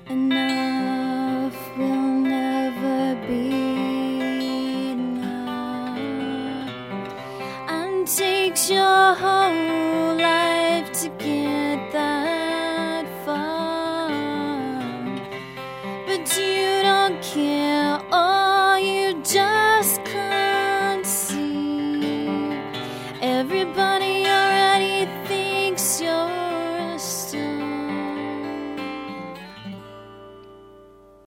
Enough will never be enough, and takes your whole life to get that far, but you don't care.